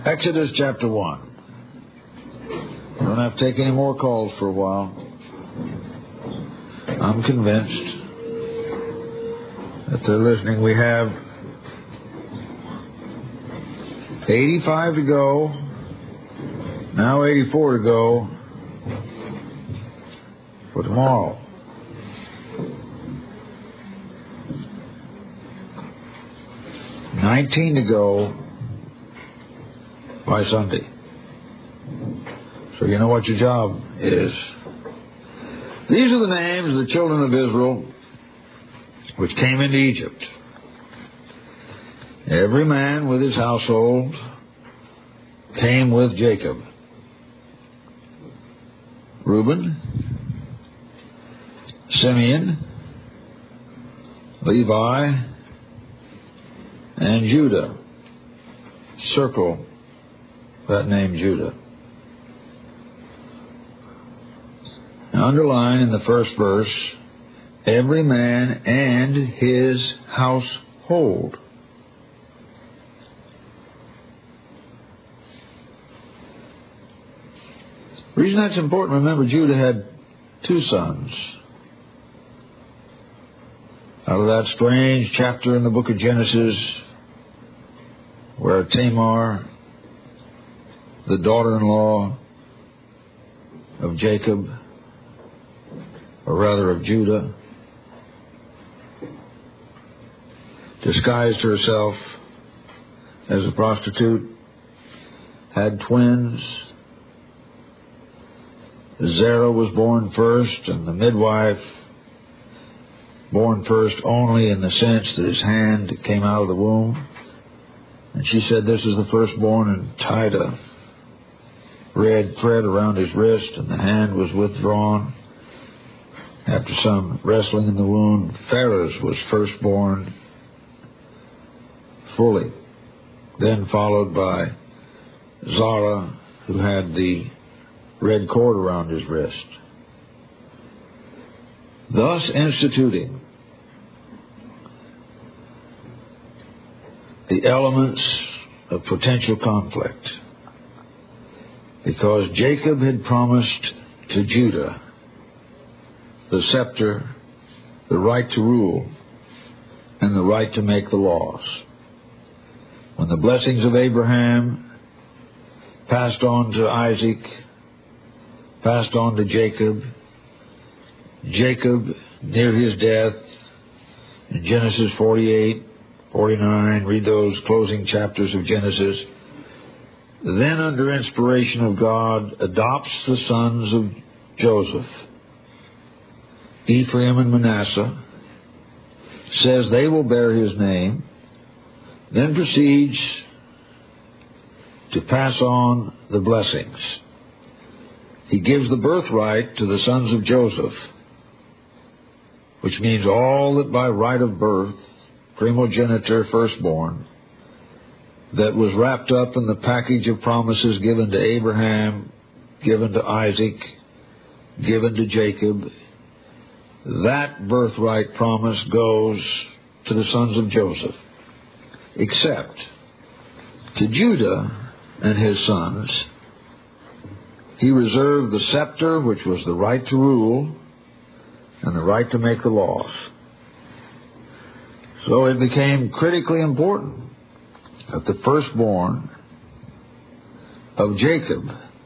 Exodus chapter 1. Don't have to take any more calls for a while. I'm convinced that they're listening. We have 85 to go, now 84 to go for tomorrow. $19 to go by Sunday. So you know what your job is. These are the names of the children of Israel which came into Egypt. Every man with his household came with Jacob. Reuben, Simeon, Levi, and Judah. Circle that name, Judah. Now underline in the first verse, every man and his household. The reason that's important, remember Judah had two sons. Out of that strange chapter in the book of Genesis where Tamar, the daughter-in-law of Jacob, or rather of Judah, disguised herself as a prostitute, had twins. Zerah was born first, and the midwife born first only in the sense that his hand came out of the womb. And she said, this is the firstborn, and tied a red thread around his wrist, and the hand was withdrawn. After some wrestling in the womb, Pharez was firstborn fully, then followed by Zara, who had the red cord around his wrist. Thus instituting the elements of potential conflict, because Jacob had promised to Judah the scepter, the right to rule, and the right to make the laws. When the blessings of Abraham passed on to Isaac, passed on to Jacob, Jacob, near his death, in Genesis 48, 49, read those closing chapters of Genesis, then under inspiration of God, adopts the sons of Joseph, Ephraim and Manasseh, says they will bear his name, then proceeds to pass on the blessings. He gives the birthright to the sons of Joseph, which means all that by right of birth, primogeniture, firstborn, that was wrapped up in the package of promises given to Abraham, given to Isaac, given to Jacob. That birthright promise goes to the sons of Joseph, except to Judah and his sons. He reserved the scepter, which was the right to rule, and the right to make the laws. So it became critically important that the firstborn of Jacob,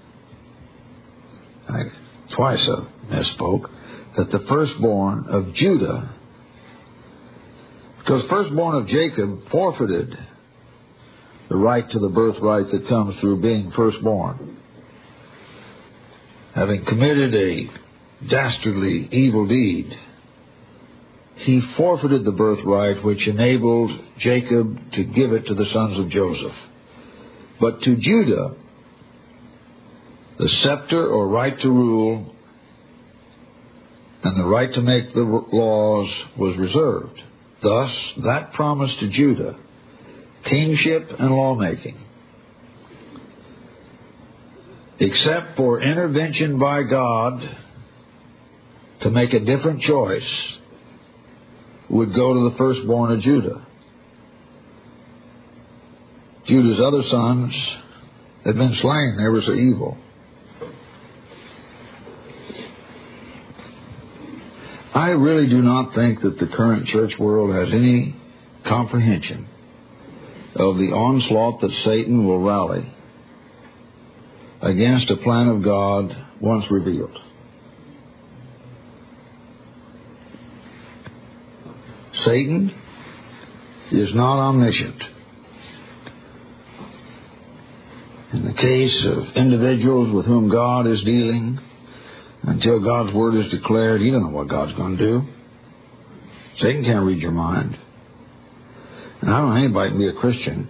twice I misspoke, that the firstborn of Judah, because firstborn of Jacob forfeited the right to the birthright that comes through being firstborn. Having committed a dastardly evil deed, he forfeited the birthright which enabled Jacob to give it to the sons of Joseph. But to Judah, the scepter or right to rule and the right to make the laws was reserved. Thus, that promise to Judah, kingship and lawmaking, except for intervention by God to make a different choice, would go to the firstborn of Judah. Judah's other sons had been slain. They were so evil. I really do not think that the current church world has any comprehension of the onslaught that Satan will rally against a plan of God once revealed. Satan is not omniscient. In the case of individuals with whom God is dealing, until God's word is declared, you don't know what God's going to do. Satan can't read your mind. And I don't know anybody can be a Christian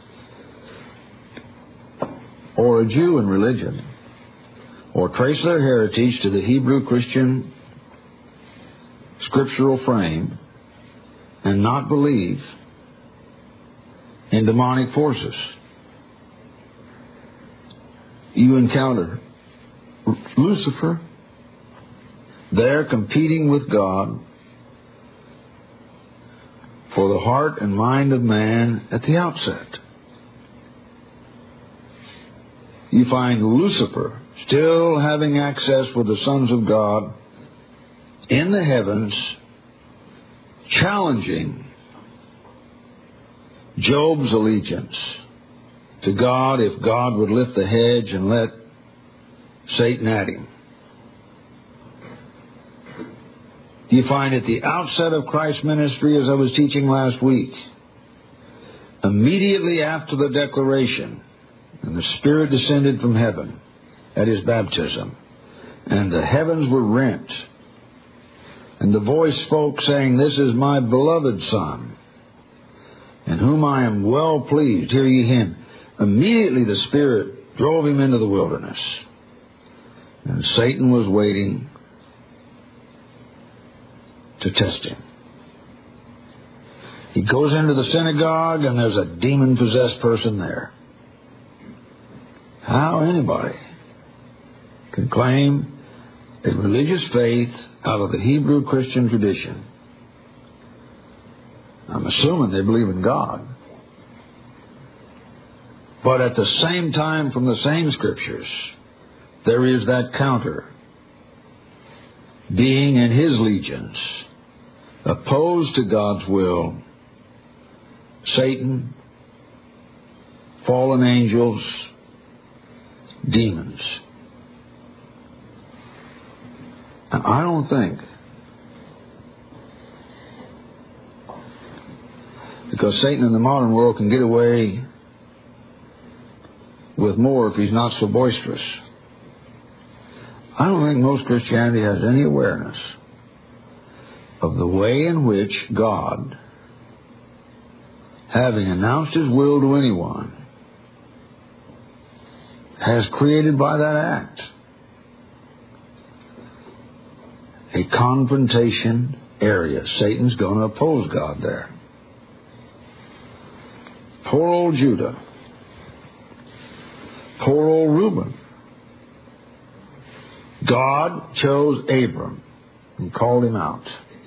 or a Jew in religion or trace their heritage to the Hebrew Christian scriptural frame and not believe in demonic forces. You encounter Lucifer there competing with God for the heart and mind of man at the outset. You find Lucifer still having access with the sons of God in the heavens, challenging Job's allegiance to God if God would lift the hedge and let Satan at him. You find at the outset of Christ's ministry, as I was teaching last week, immediately after the declaration, and the Spirit descended from heaven at his baptism, and the heavens were rent, and the voice spoke, saying, "This is my beloved Son, in whom I am well pleased. Hear ye him." Immediately the Spirit drove him into the wilderness, and Satan was waiting to test him. He goes into the synagogue, and there's a demon-possessed person there. How anybody can claim a religious faith out of the Hebrew Christian tradition? I'm assuming they believe in God. But at the same time, from the same scriptures, there is that counter. Being in his legions, opposed to God's will, Satan, fallen angels, demons. And I don't think, because Satan in the modern world can get away with more if he's not so boisterous, I don't think most Christianity has any awareness of the way in which God, having announced his will to anyone, has created by that act a confrontation area. Satan's going to oppose God there. Poor old Judah. Poor old Reuben. God chose Abram and called him out.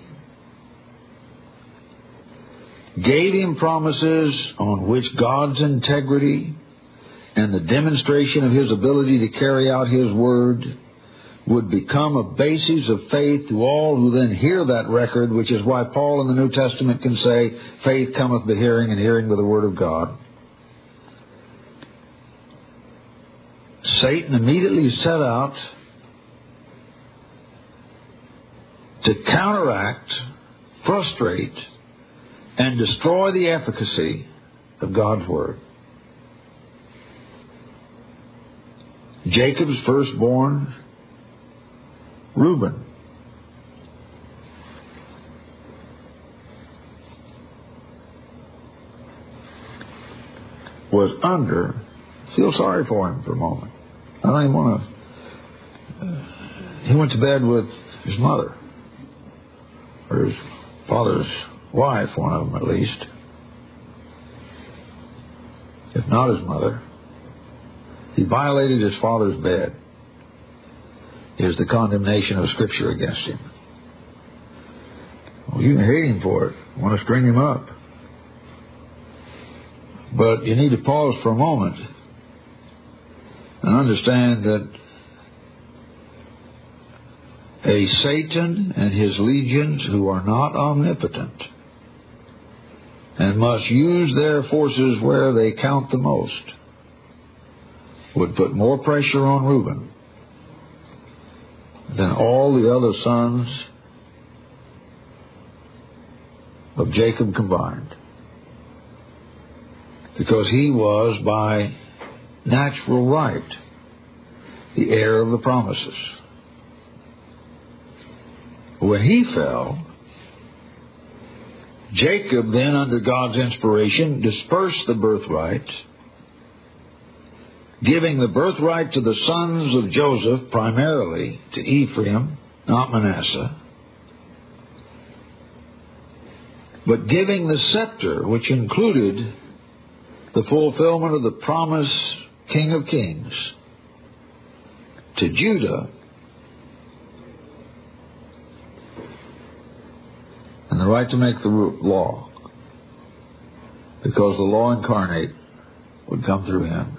Gave him promises on which God's integrity and the demonstration of his ability to carry out his word would become a basis of faith to all who then hear that record, which is why Paul in the New Testament can say, faith cometh by hearing, and hearing by the word of God. Satan immediately set out to counteract, frustrate, and destroy the efficacy of God's word. Jacob's firstborn, Reuben, was under, feel sorry for him for a moment. I don't even want to, he went to bed with his mother, or his father's wife, one of them at least, if not his mother. He violated his father's bed, is the condemnation of Scripture against him. Well, you can hate him for it, want to string him up. But you need to pause for a moment And understand that a Satan and his legions who are not omnipotent and must use their forces where they count the most would put more pressure on Reuben than all the other sons of Jacob combined, because he was by natural right the heir of the promises. When he fell, Jacob then, under God's inspiration, dispersed the birthright, giving the birthright to the sons of Joseph, primarily to Ephraim, not Manasseh, but giving the scepter, which included the fulfillment of the promised King of Kings, to Judah, and the right to make the law, because the law incarnate would come through him.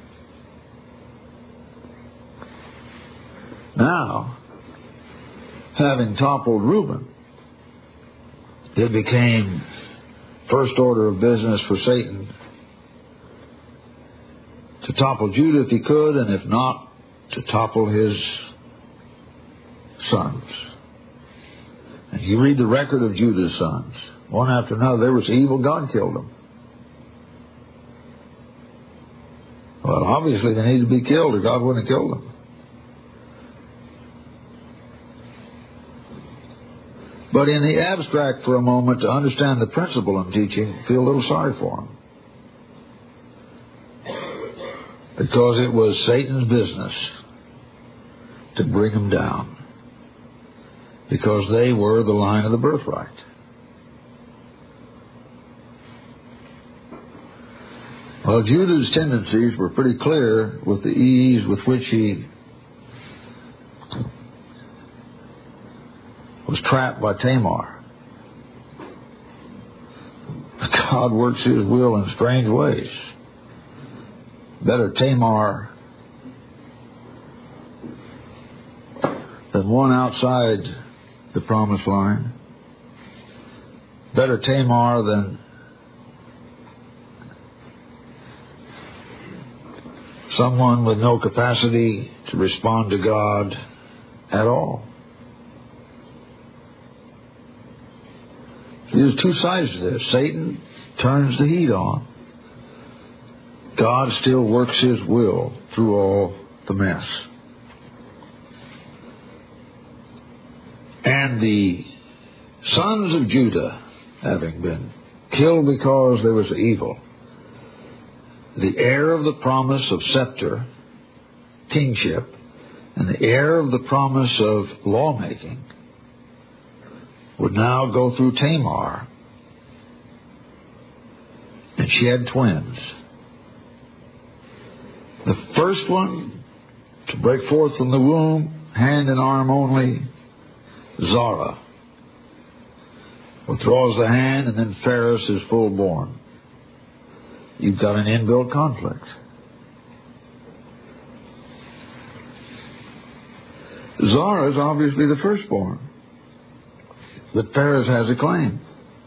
Now, having toppled Reuben, it became first order of business for Satan to topple Judah if he could, and if not, to topple his sons. And you read the record of Judah's sons. One after another, they were so evil, God killed them. Well, obviously they needed to be killed, or God wouldn't have killed them. But in the abstract for a moment, to understand the principle I'm teaching, feel a little sorry for them. Because it was Satan's business to bring them down. Because they were the line of the birthright. Well, Judah's tendencies were pretty clear with the ease with which he was trapped by Tamar. God works his will in strange ways. Better Tamar than one outside the promised line. Better Tamar than someone with no capacity to respond to God at all. There's two sides to this. Satan turns the heat on. God still works his will through all the mess. And the sons of Judah, having been killed because they was evil, the heir of the promise of scepter, kingship, and the heir of the promise of lawmaking, would now go through Tamar. And she had twins. The first one to break forth from the womb, hand and arm only, Zara, withdraws the hand, and then Phares is full born. You've got an inbuilt conflict. Zara is obviously the firstborn, but Phares has a claim.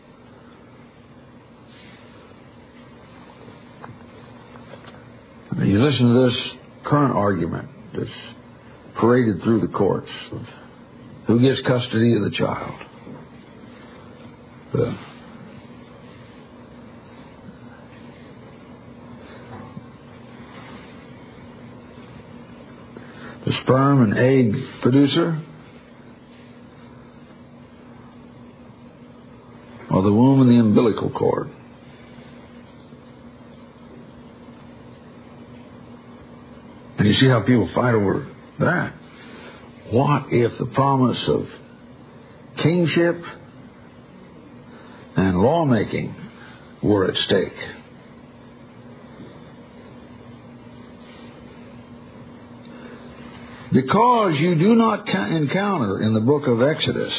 Now you listen to this current argument that's paraded through the courts. Who gets custody of the child? The sperm and egg producer? Or the womb and the umbilical cord? And you see how people fight over that. What if the promise of kingship and lawmaking were at stake? Because you do not encounter in the book of Exodus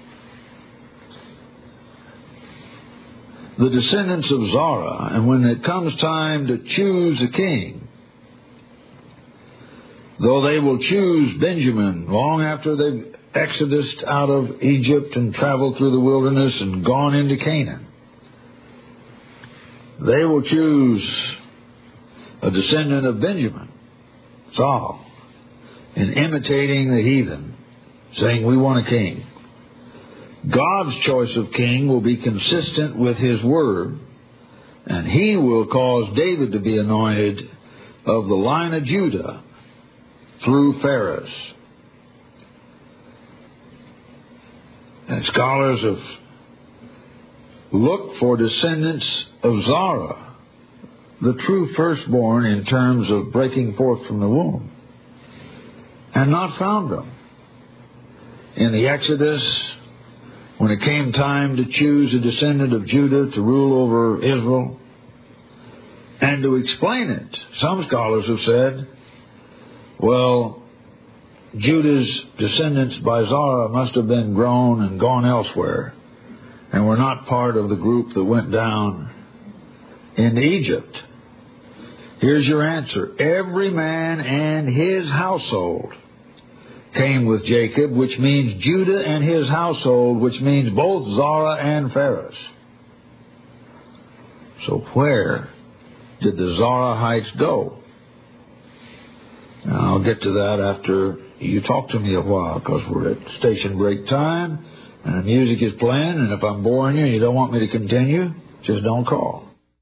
the descendants of Zara, and when it comes time to choose a king, though they will choose Benjamin long after they've exodused out of Egypt and traveled through the wilderness and gone into Canaan. They will choose a descendant of Benjamin, Saul, in imitating the heathen, saying, we want a king. God's choice of king will be consistent with His word, and He will cause David to be anointed of the line of Judah through Phares. And scholars have looked for descendants of Zerah, the true firstborn in terms of breaking forth from the womb, and not found them. In the Exodus, when it came time to choose a descendant of Judah to rule over Israel, and to explain it, some scholars have said, well, Judah's descendants by Zerah must have been grown and gone elsewhere, and were not part of the group that went down into Egypt. Here's your answer. Every man and his household came with Jacob, which means Judah and his household, which means both Zerah and Phares. So where did the Zerahites go? Now, I'll get to that after you talk to me a while, because we're at station break time, and the music is playing, and if I'm boring you and you don't want me to continue, just don't call.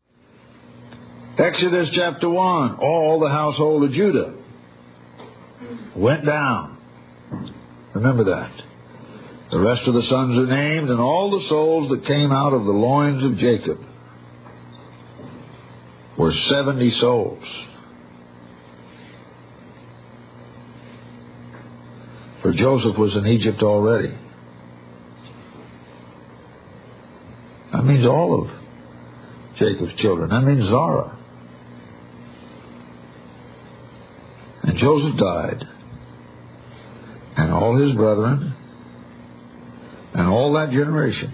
Exodus chapter 1, all the household of Judah went down. Remember that. The rest of the sons are named, and all the souls that came out of the loins of Jacob were 70 souls. For Joseph was in Egypt already. That means all of Jacob's children. That means Zerah. And Joseph died, and all his brethren, and all that generation.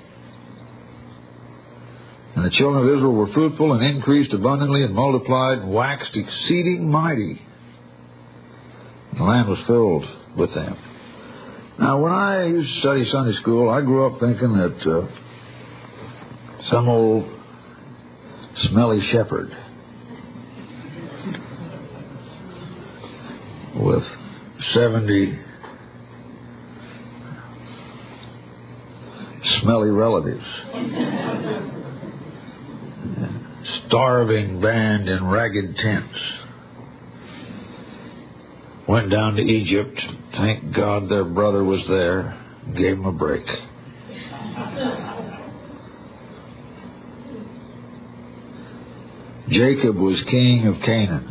And the children of Israel were fruitful and increased abundantly and multiplied and waxed exceeding mighty. And the land was filled with them. Now, when I used to study Sunday school, I grew up thinking that some old smelly shepherd with 70 smelly relatives, starving band in ragged tents, went down to Egypt. Thank God their brother was there, gave him a break. Jacob was king of Canaan.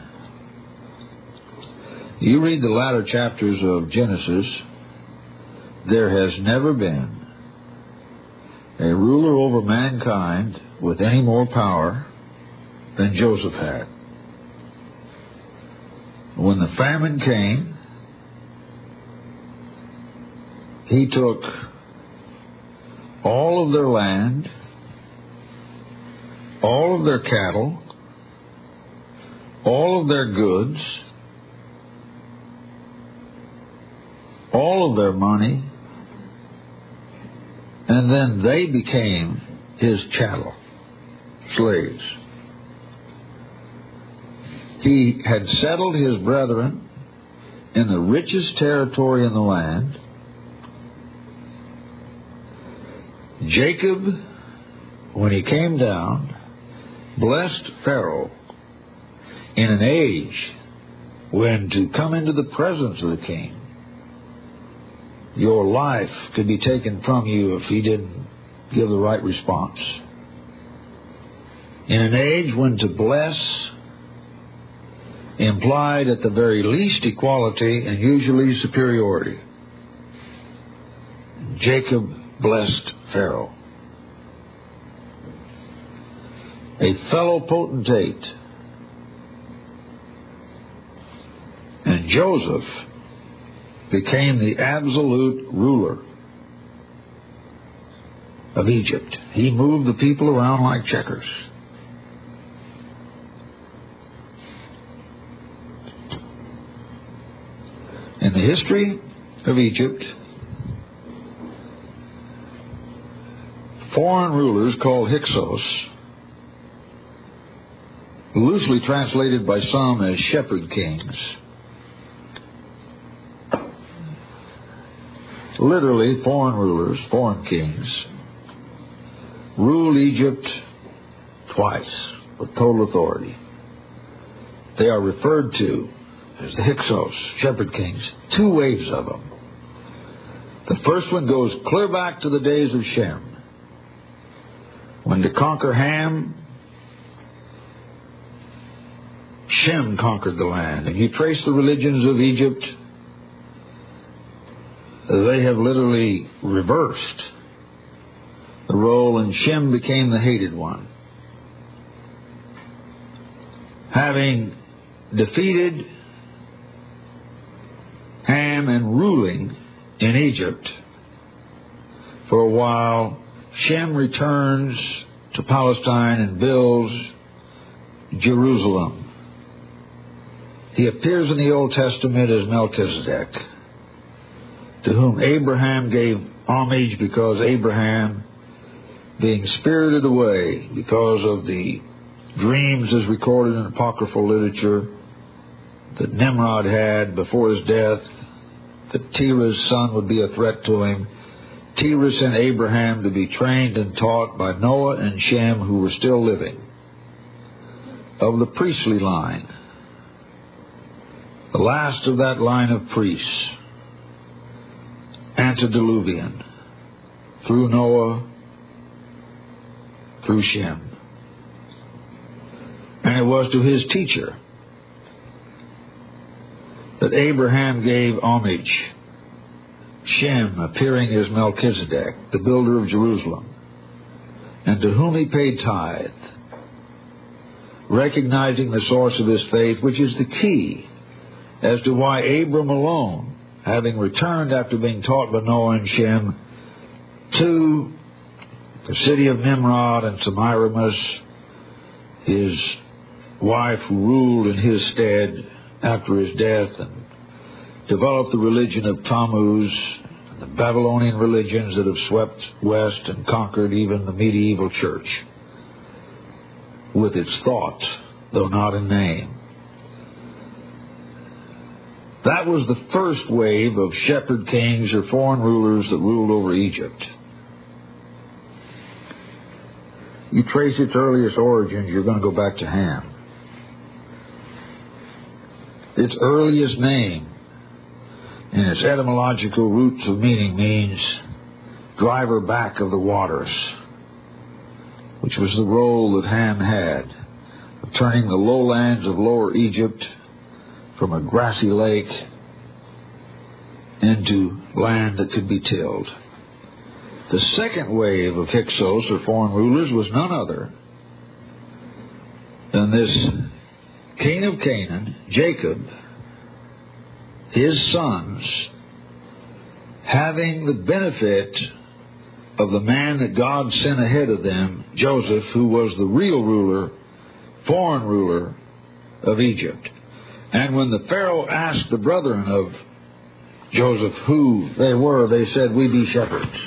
You read the latter chapters of Genesis, there has never been a ruler over mankind with any more power than Joseph had. When the famine came, he took all of their land, all of their cattle, all of their goods, all of their money, and then they became his chattel, slaves. He had settled his brethren in the richest territory in the land. Jacob, when he came down, blessed Pharaoh in an age when to come into the presence of the king, your life could be taken from you if he didn't give the right response. In an age when to bless implied at the very least equality and usually superiority, Jacob blessed Pharaoh. A fellow potentate. And Joseph became the absolute ruler of Egypt. He moved the people around like checkers. the history of Egypt, foreign rulers called Hyksos, loosely translated by some as shepherd kings, literally foreign rulers, foreign kings, ruled Egypt twice with total authority. They are referred to as the Hyksos, shepherd kings, 2 waves of them. The first one goes clear back to the days of Shem, when to conquer Ham, Shem conquered the land. And you trace the religions of Egypt, they have literally reversed the role, and Shem became the hated one. Having defeated Ham and ruling in Egypt for a while, Shem returns to Palestine and builds Jerusalem. He appears in the Old Testament as Melchizedek, to whom Abraham gave homage because Abraham, being spirited away because of the dreams as recorded in apocryphal literature that Nimrod had before his death, that Terah's son would be a threat to him, Terah sent Abraham to be trained and taught by Noah and Shem, who were still living, of the priestly line, the last of that line of priests, antediluvian, through Noah, through Shem. And it was to his teacher that Abraham gave homage, Shem appearing as Melchizedek, the builder of Jerusalem, and to whom he paid tithe, recognizing the source of his faith, which is the key as to why Abram alone, having returned after being taught by Noah and Shem to the city of Nimrod and Semiramis, his wife who ruled in his stead after his death, and developed the religion of Tammuz, and the Babylonian religions that have swept west and conquered even the medieval church with its thought, though not in name. That was the first wave of shepherd kings or foreign rulers that ruled over Egypt. You trace its earliest origins, you're going to go back to Ham. Its earliest name, in its etymological roots of meaning, means driver back of the waters, which was the role that Ham had of turning the lowlands of Lower Egypt from a grassy lake into land that could be tilled. The second wave of Hyksos, or foreign rulers, was none other than this king of Canaan, Jacob, his sons, having the benefit of the man that God sent ahead of them, Joseph, who was the real ruler, foreign ruler of Egypt. And when the Pharaoh asked the brethren of Joseph who they were, they said, "We be shepherds."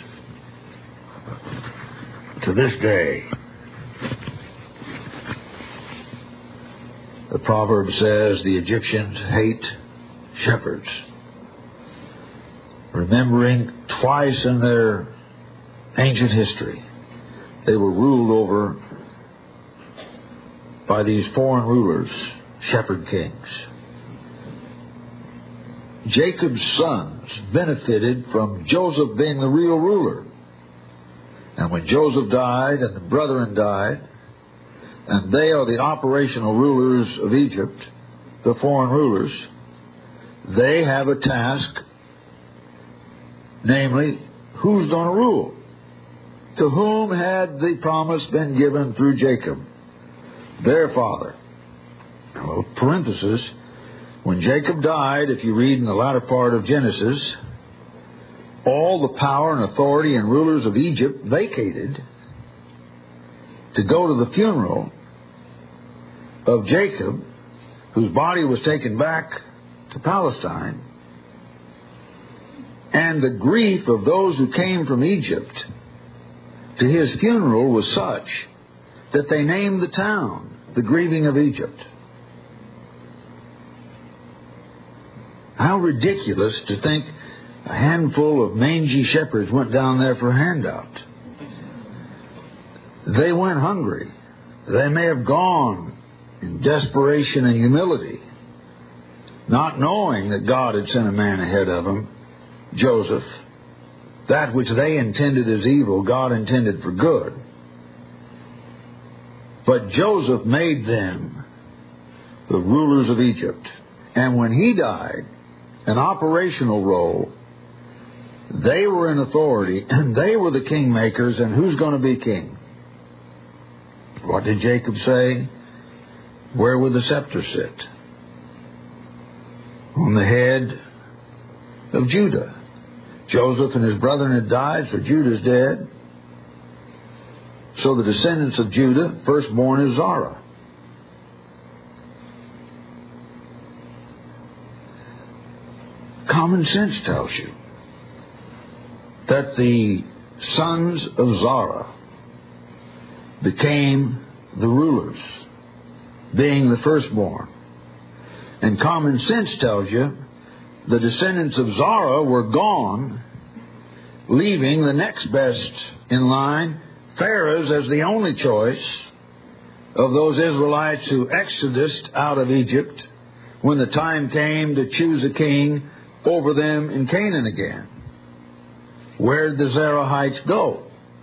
To this day, the proverb says the Egyptians hate shepherds, remembering twice in their ancient history they were ruled over by these foreign rulers, shepherd kings. Jacob's sons benefited from Joseph being the real ruler. And when Joseph died and the brethren died, and they are the operational rulers of Egypt, the foreign rulers, they have a task, namely, who's going to rule? To whom had the promise been given through Jacob, their father? Well, parenthesis, when Jacob died, if you read in the latter part of Genesis, all the power and authority and rulers of Egypt vacated to go to the funeral of Jacob, whose body was taken back to Palestine, And the grief of those who came from Egypt to his funeral was such that they named the town the Grieving of Egypt. How ridiculous to think a handful of mangy shepherds went down there for a handout. They went hungry. They may have gone in desperation and humility, not knowing that God had sent a man ahead of them, Joseph. That which they intended as evil, God intended for good. But Joseph made them the rulers of Egypt. And when he died, an operational role, they were in authority, and they were the kingmakers, and who's going to be king? What did Jacob say? Where would the scepter sit? On the head of Judah. Joseph and his brethren had died, so Judah's dead. So the descendants of Judah, firstborn is Zara. Common sense tells you that the sons of Zara became the rulers, being the firstborn. And common sense tells you the descendants of Zara were gone, leaving the next best in line, Pharaoh, as the only choice of those Israelites who exodused out of Egypt when the time came to choose a king over them in Canaan again. Where did the Zerahites go?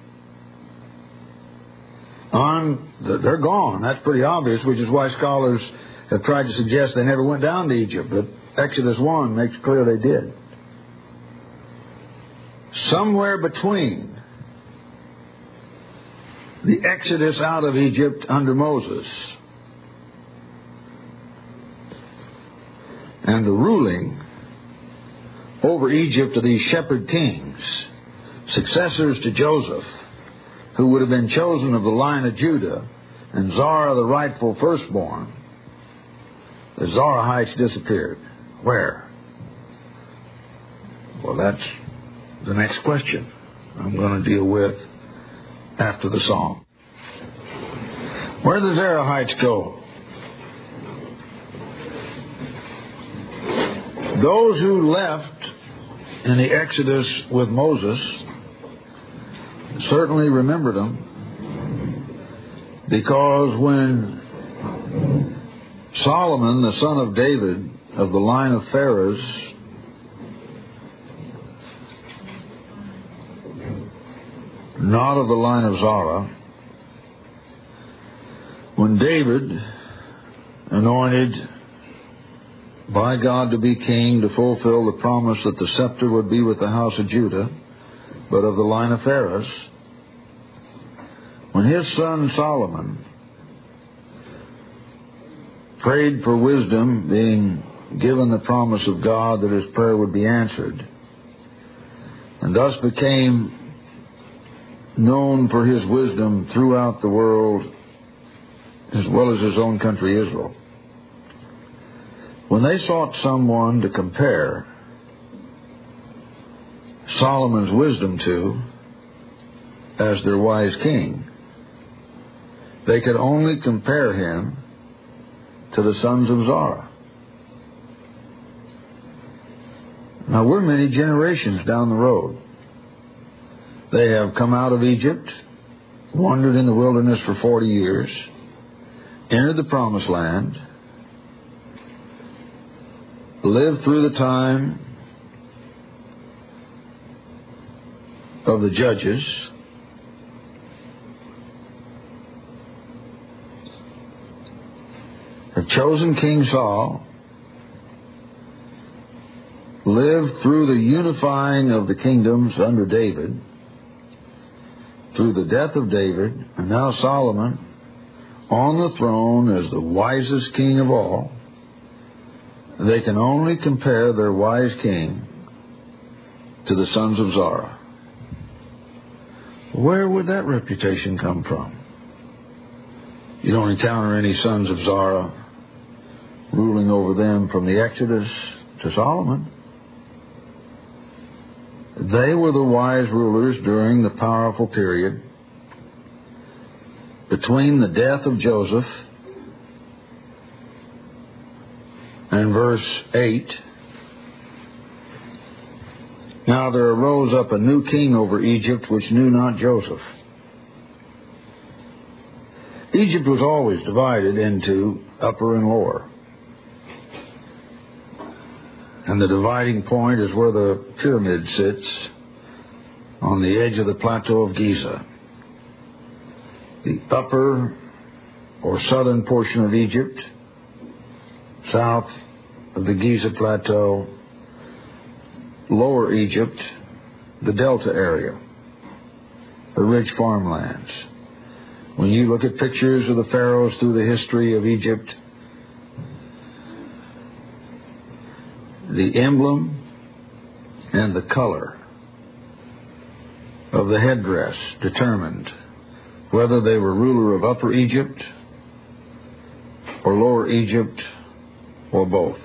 They're gone. That's pretty obvious, which is why scholars have tried to suggest they never went down to Egypt, but Exodus 1 makes clear they did. Somewhere between the exodus out of Egypt under Moses and the ruling over Egypt of these shepherd kings, successors to Joseph, who would have been chosen of the line of Judah, and Zara, the rightful firstborn, the Zerahites disappeared. Where? Well, that's the next question I'm going to deal with after the song. Where did the Zerahites go? Those who left in the Exodus with Moses certainly remembered them, because when Solomon, the son of David, of the line of Phares, not of the line of Zara, when David, anointed by God to be king to fulfill the promise that the scepter would be with the house of Judah, but of the line of Phares, when his son Solomon prayed for wisdom, being given the promise of God that his prayer would be answered, and thus became known for his wisdom throughout the world as well as his own country Israel. When they sought someone to compare Solomon's wisdom to as their wise king, they could only compare him to the sons of Zara. Now, we're many generations down the road. They have come out of Egypt, wandered in the wilderness for 40 years, entered the promised land, lived through the time of the judges, have chosen King Saul, lived through the unifying of the kingdoms under David, through the death of David, and now Solomon on the throne as the wisest king of all. They can only compare their wise king to the sons of Zara. Where would that reputation come from? You don't encounter any sons of Zara ruling over them from the Exodus to Solomon. They were the wise rulers during the powerful period between the death of Joseph and verse 8. Now there arose up a new king over Egypt, which knew not Joseph. Egypt was always divided into upper and lower. And the dividing point is where the pyramid sits, on the edge of the plateau of Giza. The upper or southern portion of Egypt, south of the Giza Plateau, lower Egypt, the Delta area, the rich farmlands. When you look at pictures of the pharaohs through the history of Egypt, the emblem and the color of the headdress determined whether they were ruler of Upper Egypt or Lower Egypt or both.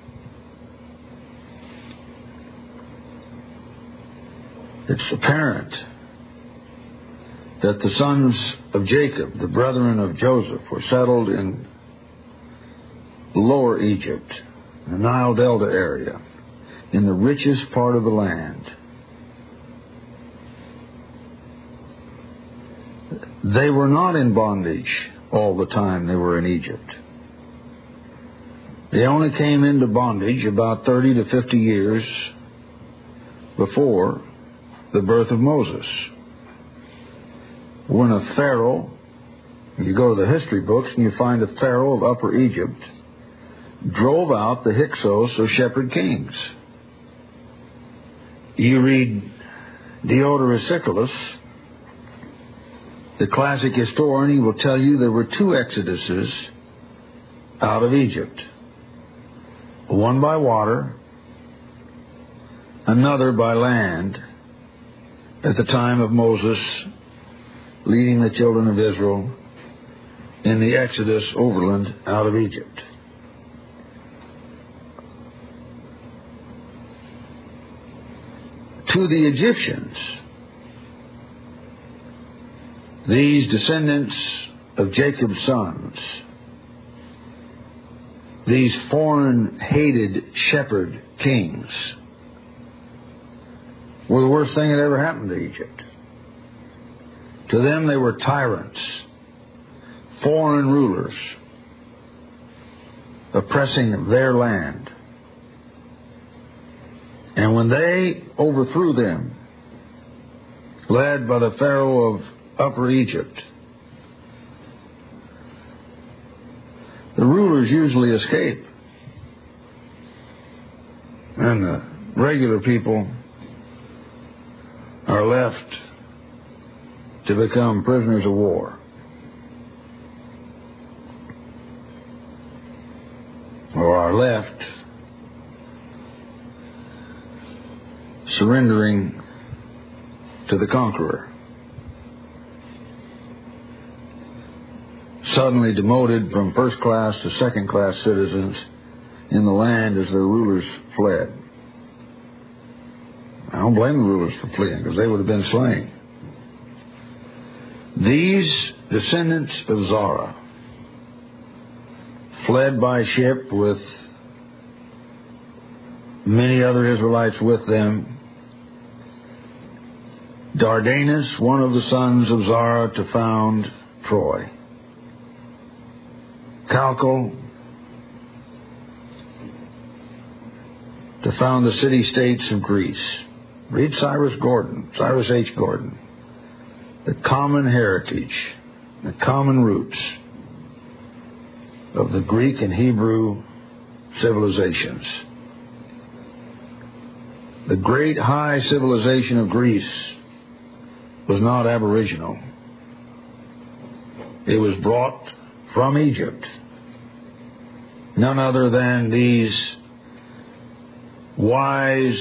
It's apparent that the sons of Jacob, the brethren of Joseph, were settled in Lower Egypt, the Nile Delta area, in the richest part of the land. They were not in bondage all the time they were in Egypt. They only came into bondage about 30 to 50 years before the birth of Moses, when a pharaoh, you go to the history books and you find a pharaoh of Upper Egypt, drove out the Hyksos or shepherd kings. You read Diodorus Siculus, the classic historian, he will tell you there were two exoduses out of Egypt. One by water, another by land, at the time of Moses leading the children of Israel in the Exodus overland out of Egypt. To the Egyptians, these descendants of Jacob's sons, these foreign-hated shepherd kings, were the worst thing that ever happened to Egypt. To them, they were tyrants, foreign rulers, oppressing their land. And when they overthrew them, led by the Pharaoh of Upper Egypt, the rulers usually escape, and the regular people are left to become prisoners of war, or are left surrendering to the conqueror, suddenly demoted from first class to second class citizens in the land as their rulers fled. I don't blame the rulers for fleeing, because they would have been slain. These descendants of Zara fled by ship with many other Israelites with them. Dardanus, one of the sons of Zara, to found Troy. Chalcol, to found the city-states of Greece. Read Cyrus H. Gordon. The common heritage, the common roots of the Greek and Hebrew civilizations. The great high civilization of Greece was not aboriginal. It was brought from Egypt. None other than these wise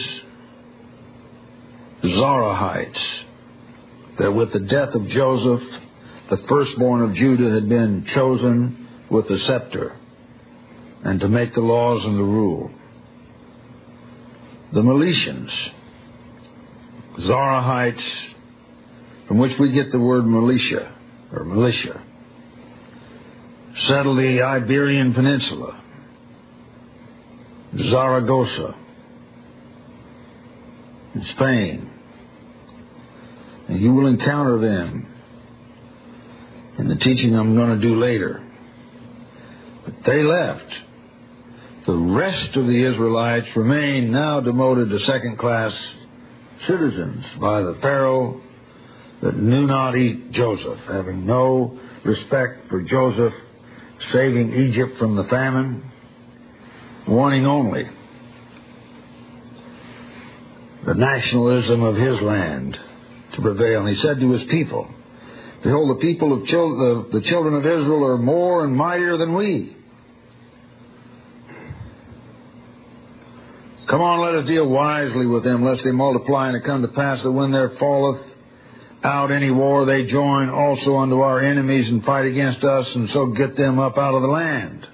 Zarahites, that with the death of Joseph, the firstborn of Judah had been chosen with the scepter and to make the laws and the rule. The Meletians, Zarahites, from which we get the word militia, settled the Iberian Peninsula, Zaragoza, in Spain. And you will encounter them in the teaching I'm going to do later. But they left. The rest of the Israelites remain now demoted to second-class citizens by the Pharaoh that knew not Joseph, having no respect for Joseph, saving Egypt from the famine, wanting only the nationalism of his land to prevail. And he said to his people, behold, the people of the children of Israel are more and mightier than we. Come on, let us deal wisely with them, lest they multiply, and it come to pass that when there falleth out any war, they join also unto our enemies and fight against us, and so get them up out of the land.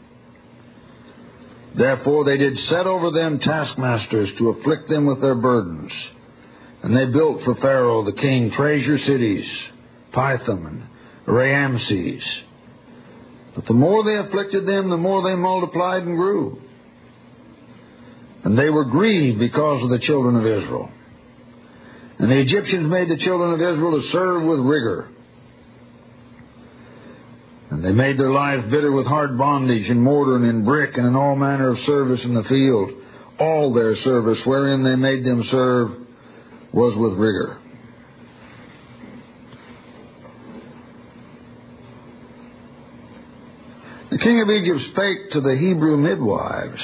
Therefore they did set over them taskmasters to afflict them with their burdens. And they built for Pharaoh the king treasure cities, Pithom and Raamses. But the more they afflicted them, the more they multiplied and grew. And they were grieved because of the children of Israel. And the Egyptians made the children of Israel to serve with rigor. And they made their lives bitter with hard bondage, in mortar and in brick, and in all manner of service in the field. All their service wherein they made them serve was with rigor. The king of Egypt spake to the Hebrew midwives,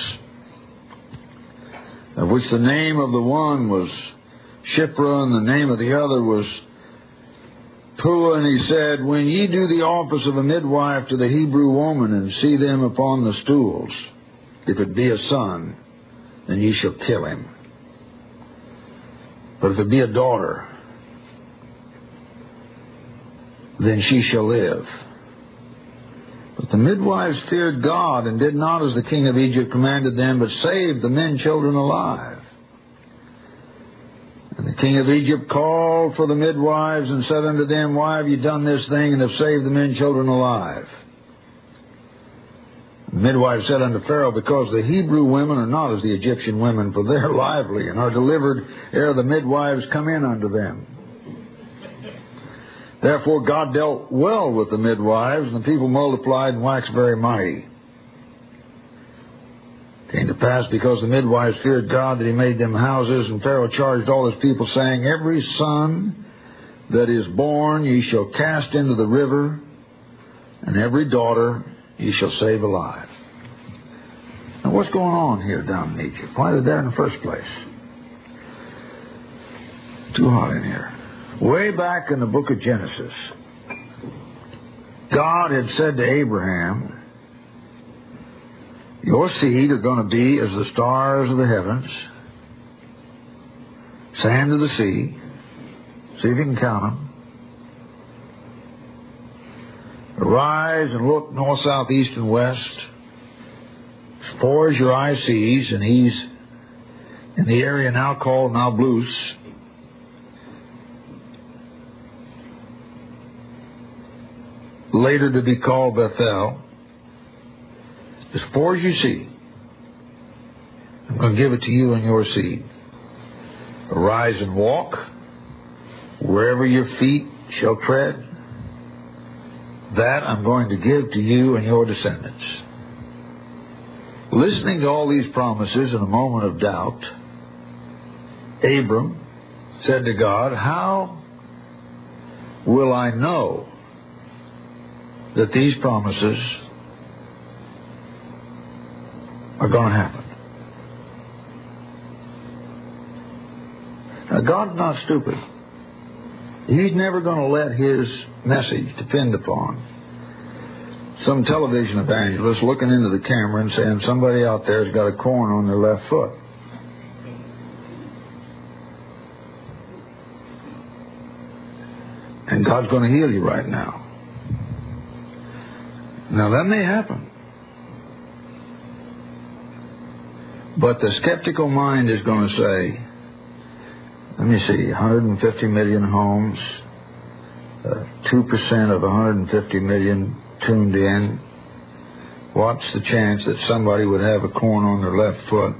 of which the name of the one was Shiphrah, and the name of the other was Puah. And he said, when ye do the office of a midwife to the Hebrew woman, and see them upon the stools, if it be a son, then ye shall kill him. But if it be a daughter, then she shall live. But the midwives feared God, and did not as the king of Egypt commanded them, but saved the men children alive. And the king of Egypt called for the midwives, and said unto them, why have ye done this thing, and have saved the men children alive? The midwives said unto Pharaoh, because the Hebrew women are not as the Egyptian women, for they are lively, and are delivered ere the midwives come in unto them. Therefore God dealt well with the midwives, and the people multiplied and waxed very mighty. It came to pass, because the midwives feared God, that he made them houses, and Pharaoh charged all his people, saying, every son that is born ye shall cast into the river, and every daughter ye shall save alive. Now what's going on here down in Egypt? Why are they there in the first place? Too hot in here. Way back in the book of Genesis, God had said to Abraham, your seed are going to be as the stars of the heavens, sand of the sea. See if you can count them. Arise and look north, south, east, and west, as far as your eye sees. And he's in the area now called Nablus. Later to be called Bethel. As far as you see, I'm going to give it to you and your seed. Arise and walk wherever your feet shall tread. That I'm going to give to you and your descendants. Listening to all these promises in a moment of doubt, Abram said to God, how will I know that these promises are going to happen? Now, God's not stupid. He's never going to let his message depend upon some television evangelist looking into the camera and saying somebody out there has got a corn on their left foot. And God's going to heal you right now. Now, that may happen. But the skeptical mind is going to say, let me see, 150 million homes, 2% of 150 million tuned in. What's the chance that somebody would have a corn on their left foot?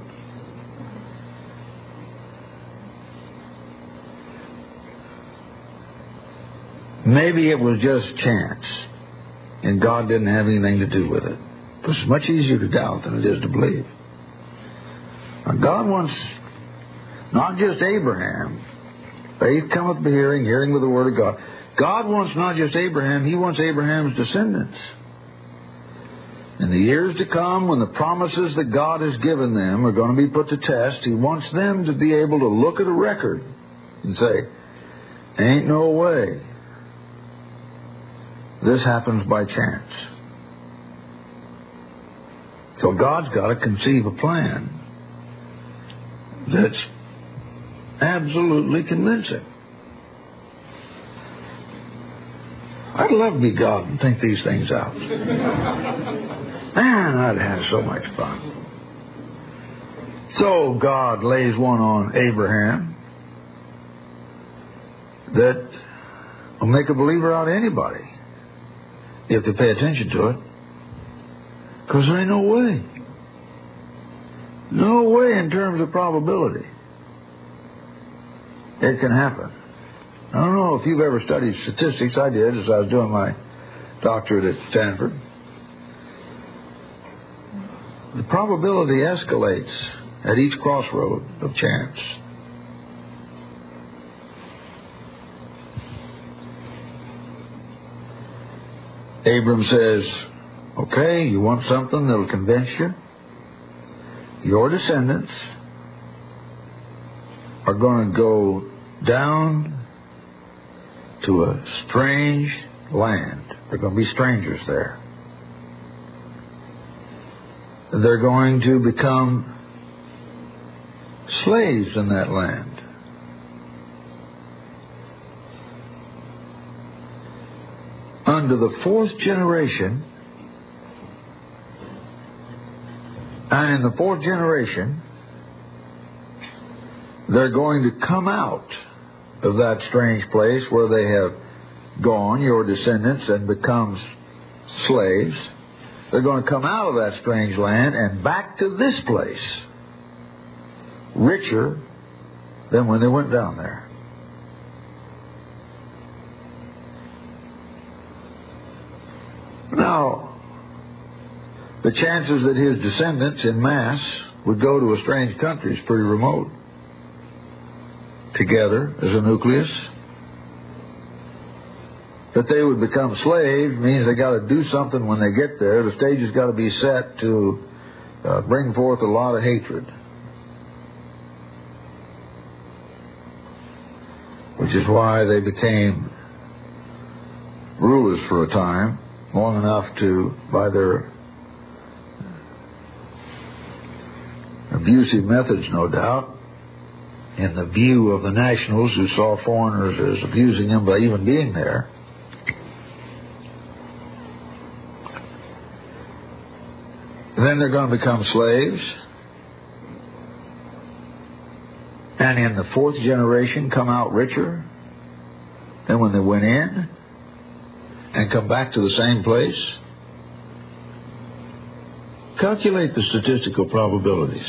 Maybe it was just chance, and God didn't have anything to do with it. It's much easier to doubt than it is to believe. Now, God wants not just Abraham. Faith cometh by hearing, hearing with the word of God. God wants not just Abraham, He wants Abraham's descendants. In the years to come, when the promises that God has given them are going to be put to test, He wants them to be able to look at a record and say, ain't no way this happens by chance. So God's got to conceive a plan that's absolutely convincing. I'd love to be God and think these things out. Man, I'd have so much fun. So God lays one on Abraham that will make a believer out of anybody if they pay attention to it. Because there ain't no way. No way in terms of probability it can happen. I don't know if you've ever studied statistics. I did as I was doing my doctorate at Stanford. The probability escalates at each crossroad of chance. Abram says, okay, you want something that'll convince you? Your descendants are going to go down to a strange land. They're going to be strangers there. They're going to become slaves in that land. Under the fourth generation, and in the fourth generation, they're going to come out of that strange place where they have gone, your descendants, and become slaves. They're going to come out of that strange land and back to this place, richer than when they went down there. Now, the chances that his descendants in mass would go to a strange country is pretty remote. Together as a nucleus. That they would become slaves means they got to do something when they get there. The stage has got to be set to bring forth a lot of hatred. Which is why they became rulers for a time, long enough to, by their abusive methods, no doubt, in the view of the nationals who saw foreigners as abusing them by even being there. Then they're going to become slaves. And in the fourth generation come out richer than when they went in and come back to the same place. Calculate the statistical probabilities.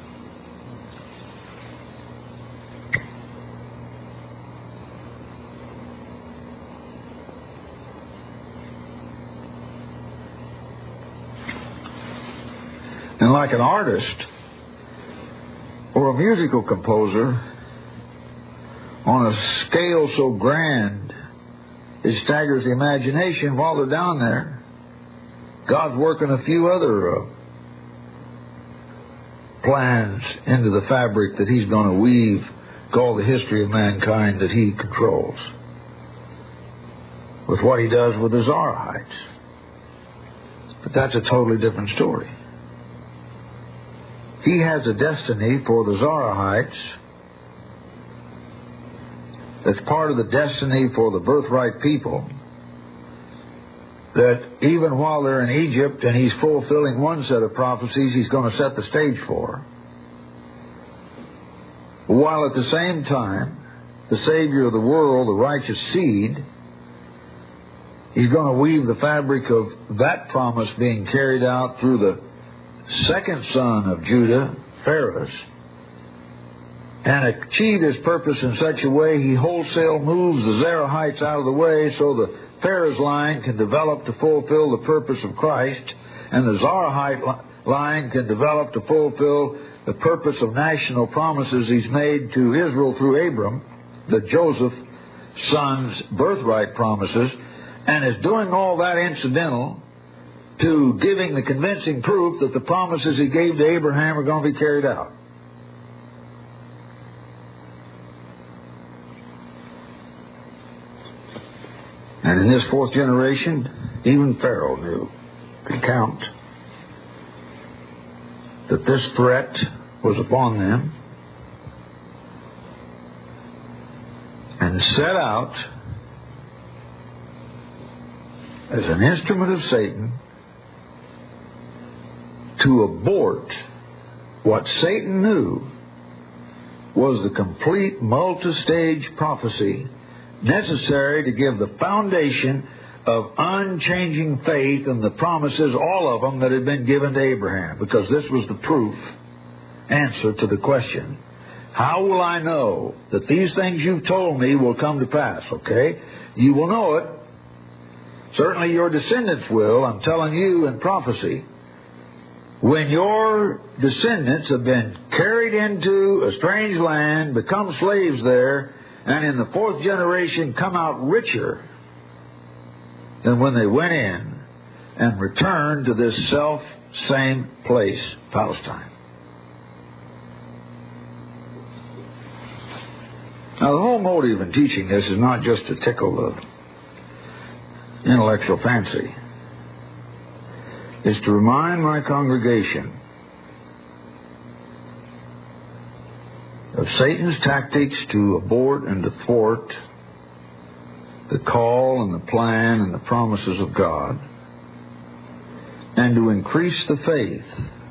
And like an artist or a musical composer, on a scale so grand it staggers the imagination, while they're down there, God's working a few other plans into the fabric that He's going to weave, called the history of mankind, that He controls. With what He does with the Zarahites. But that's a totally different story. He has a destiny for the Zarahites that's part of the destiny for the birthright people, that even while they're in Egypt and He's fulfilling one set of prophecies, He's going to set the stage for. While at the same time, the Savior of the world, the righteous seed, He's going to weave the fabric of that promise being carried out through the second son of Judah, Phares, and achieve His purpose in such a way He wholesale moves the Zerahites out of the way so the Phares line can develop to fulfill the purpose of Christ, and the Zarahite line can develop to fulfill the purpose of national promises He's made to Israel through Abram, the Joseph son's birthright promises, and is doing all that incidental to giving the convincing proof that the promises He gave to Abraham are going to be carried out. And in this fourth generation, even Pharaoh knew, could count, that this threat was upon them, and set out as an instrument of Satan to abort what Satan knew was the complete multi-stage prophecy necessary to give the foundation of unchanging faith in the promises, all of them, that had been given to Abraham. Because this was the proof answer to the question, how will I know that these things you've told me will come to pass? Okay? You will know it. Certainly your descendants will. I'm telling you in prophecy. When your descendants have been carried into a strange land, become slaves there, and in the fourth generation come out richer than when they went in, and returned to this same place, Palestine. Now, the whole motive in teaching this is not just to tickle the intellectual fancy. It's to remind my congregation of Satan's tactics to abort and to thwart the call and the plan and the promises of God, and to increase the faith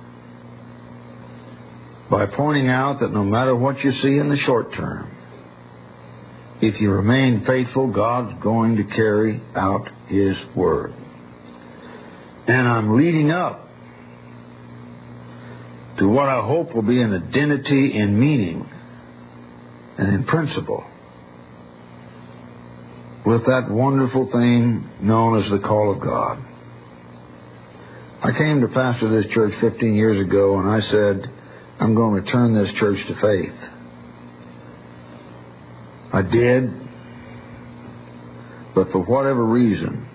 by pointing out that no matter what you see in the short term, if you remain faithful, God's going to carry out His Word. And I'm leading up to what I hope will be an identity in meaning and in principle with that wonderful thing known as the call of God. I came to pastor this church 15 years ago, and I said, I'm going to return this church to faith. I did, but for whatever reason,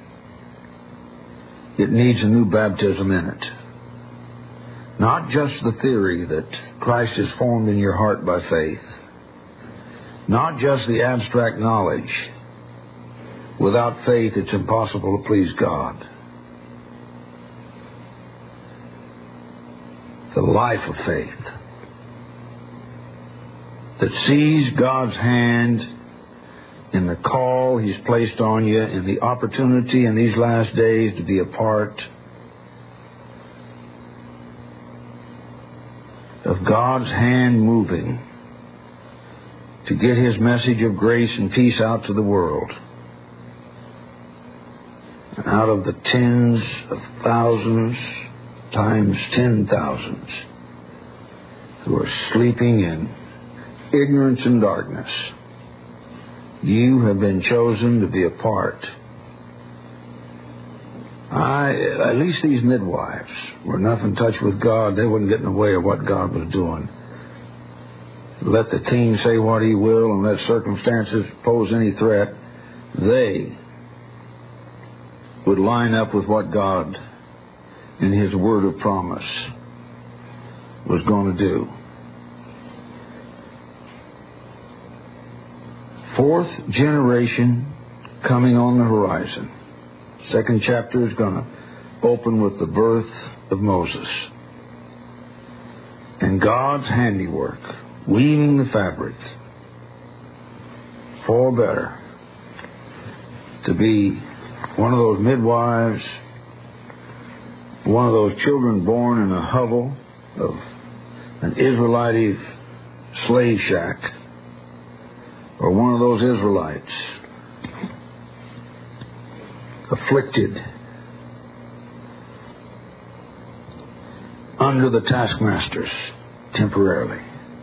it needs a new baptism in it. Not just the theory that Christ is formed in your heart by faith. Not just the abstract knowledge. Without faith, it's impossible to please God. The life of faith that sees God's hand in the call He's placed on you, in the opportunity in these last days to be a part of God's hand moving to get His message of grace and peace out to the world. And out of the tens of thousands times 10,000s who are sleeping in ignorance and darkness, you have been chosen to be a part. At least these midwives were enough in touch with God, they wouldn't get in the way of what God was doing. Let the king say what he will and let circumstances pose any threat. They would line up with what God in His word of promise was going to do. Fourth generation coming on the horizon. Second chapter is going to open with the birth of Moses. And God's handiwork, weaving the fabric for better to be one of those midwives, one of those children born in a hovel of an Israelite slave shack, or one of those Israelites afflicted under the taskmasters temporarily.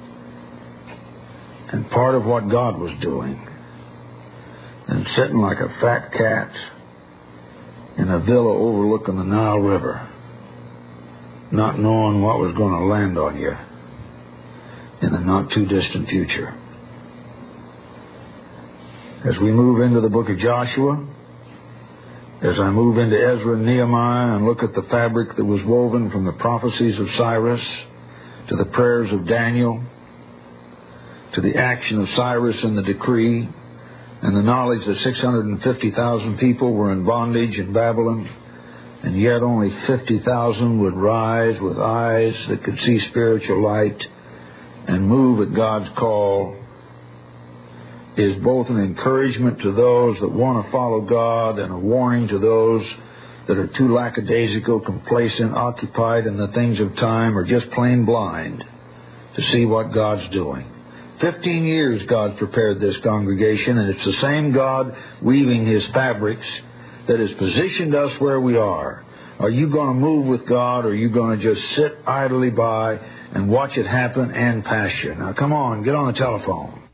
And part of what God was doing, and sitting like a fat cat in a villa overlooking the Nile River, not knowing what was going to land on you in the not too distant future. As we move into the book of Joshua, as I move into Ezra and Nehemiah and look at the fabric that was woven from the prophecies of Cyrus to the prayers of Daniel to the action of Cyrus in the decree and the knowledge that 650,000 people were in bondage in Babylon, and yet only 50,000 would rise with eyes that could see spiritual light and move at God's call, is both an encouragement to those that want to follow God and a warning to those that are too lackadaisical, complacent, occupied in the things of time, or just plain blind to see what God's doing. 15 years God's prepared this congregation, and it's the same God weaving His fabrics that has positioned us where we are. Are you going to move with God, or are you going to just sit idly by and watch it happen and pass you? Now come on, get on the telephone.